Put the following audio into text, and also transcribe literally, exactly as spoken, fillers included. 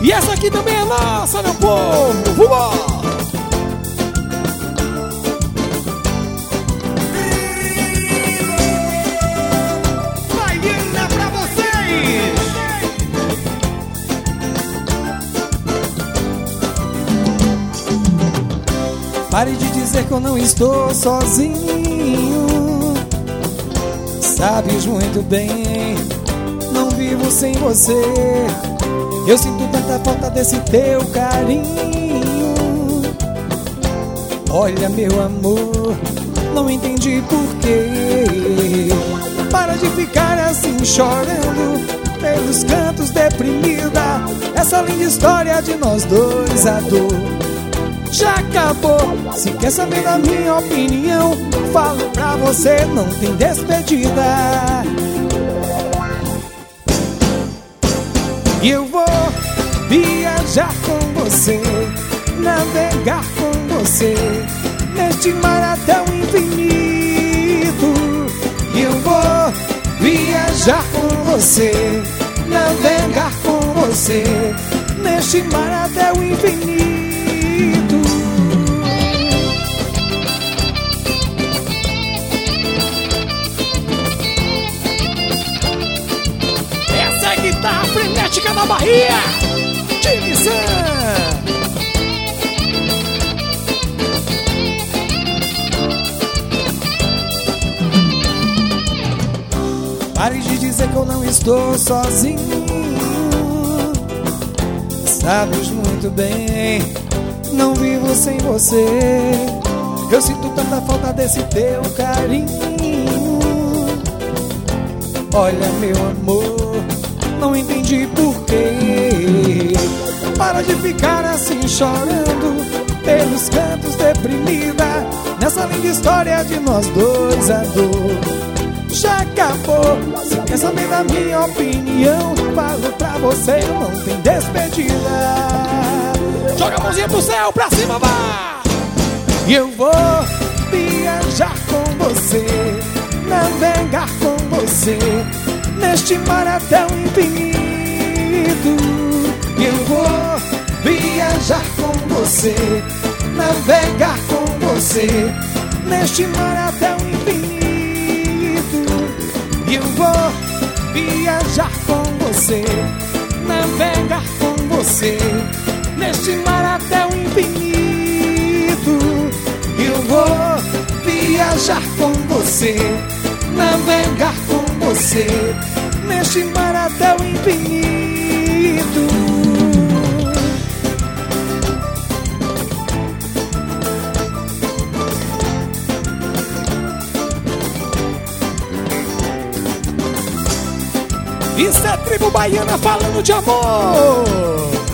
E essa aqui também é nossa, meu povo. Vambora! Baiana pra vocês! Pare de dizer que eu não estou sozinho. Sabes muito bem, não vivo sem você. Eu sinto tanta falta desse teu carinho. Olha, meu amor, não entendi porquê. Para de ficar assim chorando pelos cantos, deprimida. Essa linda história de nós dois, a dor já acabou. Se quer saber da minha opinião, falo pra você, não tem despedida. E eu vou viajar com você, navegar com você, neste mar até o infinito. E eu vou viajar com você, navegar com você, neste mar até o infinito. Essa é a guitarra frenética da Bahia, Divizão. Pare de dizer que eu não estou sozinho. Sabes muito bem, não vivo sem você. Eu sinto tanta falta desse teu carinho. Olha, meu amor, não entendi porquê. Para de ficar assim chorando pelos cantos, deprimida. Nessa linda história de nós dois, a dor já acabou. Se quer saber da minha opinião, falo pra você, não tem despedida. Joga a mãozinha pro céu, pra cima, vai! E eu vou viajar com você, navegar com você, neste mar até o infinito. E eu vou viajar com você, navegar com você, neste mar até o infinito. E eu vou viajar com você, navegar com você, neste mar até o infinito. Eu vou viajar com você, navegar com você, neste mar até o infinito. Isso é tribo baiana falando de amor.